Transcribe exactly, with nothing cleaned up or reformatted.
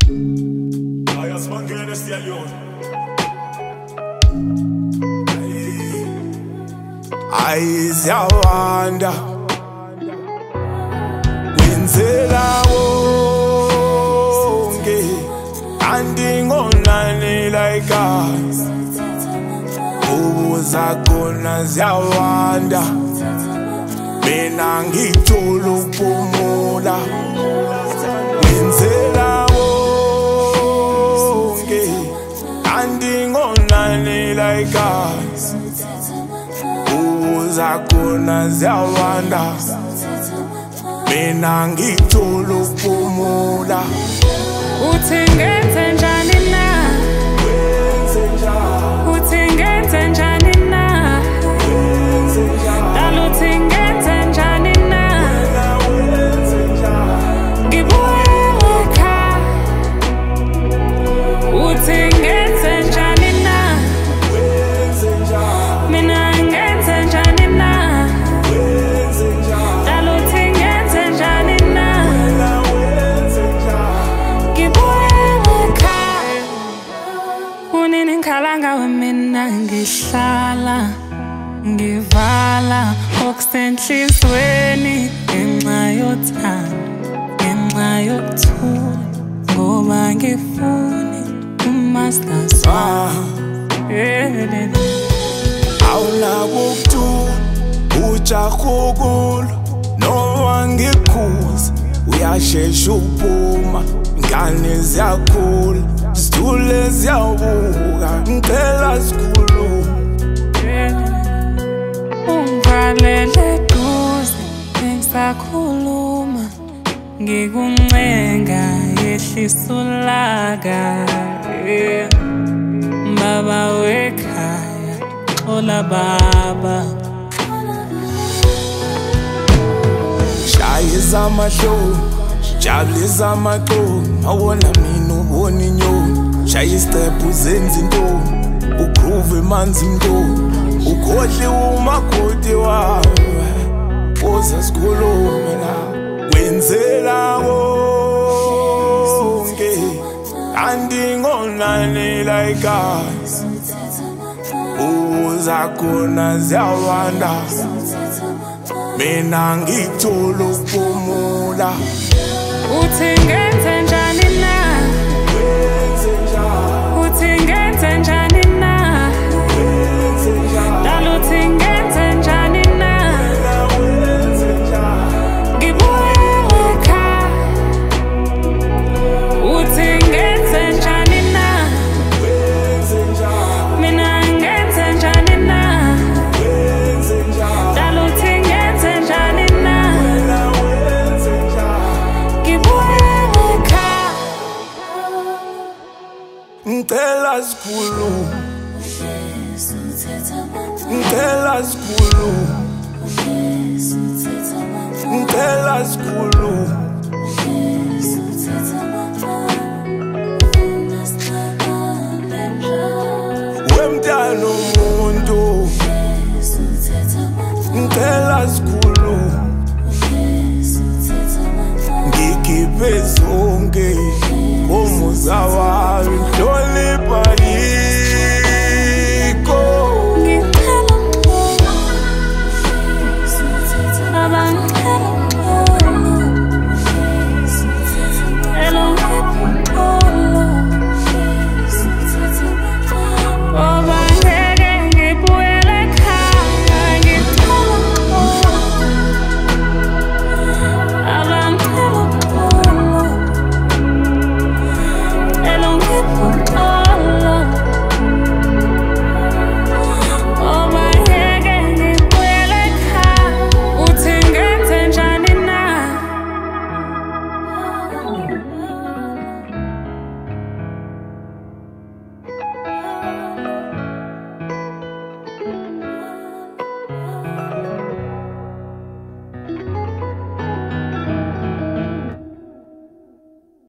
Ayiziyawanda wenzela wonke andingonani like us ubuza khona ziyawanda mina ngithola ukuphumula wenzela wonke andingonani like us zakhona ziyawanda mina ngithola ukuphumula uthi ngenze njani na uthi ngenze njani na dala uthi ngenze njani na ngibuye ekhaya uthi ngenze njani na mina ngenze njani na dala uthi ngenze njani na ngibuye ekhaya unini ngikhala ngawe mina ngihlala ngivala okusenhlizweni ngenxa yothando ngenxa yokuthula ngoba ngifuni umaslaswa awunakukuthula ujahukulo noma ngikhuza uyashesha uphuma ingane ziyakhula zithule ziyawubuka ngicela sikhuluma ungivalele eduze ngisakhuluma ngikuncenga yehlisa ulaka baba wekhaya xola baba shayisa amahloni jabulisa amaqolo awona mina ubona inyoni shaya istep uzenza intoni ugroove emanzi intoni ukhohle umakoti wawe woza sikhulume la wenzela wonke andingonani like us uzakhona ziyawanda mina ngithola ukuphumula uthi ngenze njani na uthi ngenze njani na dala uthi ngenze njani na ngibuye ekhaya uthi ngenze njani na mina ngenze njani na dala uthi ngenze njani na ngibuye ekhaya ngicela sikhuluma ngicela sikhuluma ngicela sikhuluma wemntana umuntu ngicela sikhuluma ngikhiphe zonke umuza wami ngihlonipha